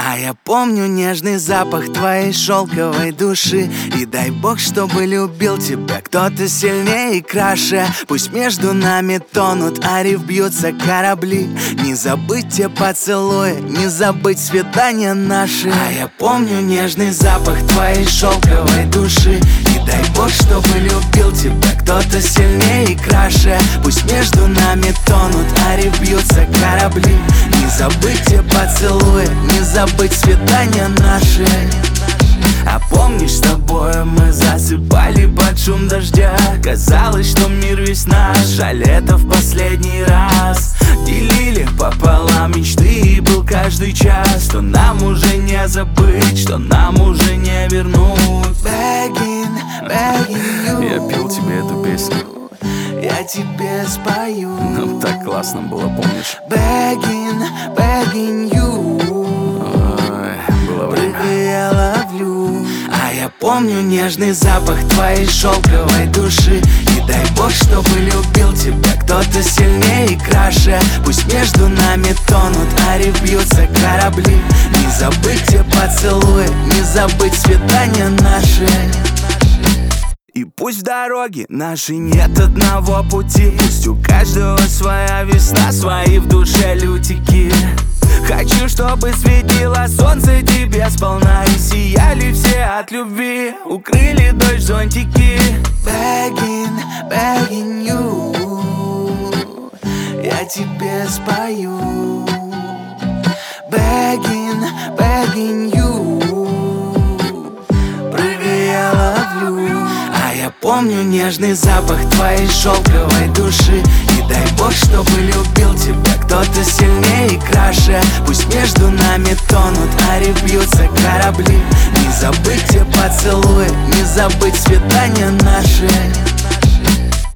А я помню нежный запах твоей шелковой души. И дай бог, чтобы любил тебя кто-то сильнее и краше. Пусть между нами тонут, а риф бьются корабли. Не забыть те поцелуи, не забыть свидания наши. А я помню нежный запах твоей шелковой души. И дай бог, чтобы любил тебя кто-то сильнее и краше. Пусть между нами тонут, а риф бьются корабли. Не забыть те поцелуи, не забыть свидания наши. А помнишь, с тобой мы засыпали под шум дождя? Казалось, что мир весь наш, а лето в последний раз. Делили пополам мечты, и был каждый час. Что нам уже не забыть, что нам уже не вернуть. Begging, begging you. Я пел тебе эту песню. Я тебе спою. Нам так классно было, помнишь? Begging, begging you. Ой, было время. Я ловлю. А я помню нежный запах твоей шелковой души. И дай бог, чтобы любил тебя кто-то сильнее и краше. Пусть между нами тонут, а риф бьются корабли. Не забыть те поцелуи, не забыть свидания наши. И пусть в дороге нашей нет одного пути. Пусть у каждого своя весна, свои в душе лютики. Хочу, чтобы светило солнце тебе сполна, и сияли все от любви, укрыли дождь зонтики. Begging, begging you. Я тебе спою. Begging, begging you. Прыгай, я ловлю. А я помню нежный запах твоей шелковой души. И дай бог, чтобы любил тебя кто-то сильнее и краше. Пусть между нами тонут, а риф бьются корабли. Не забыть те поцелуи, не забыть свидания наши.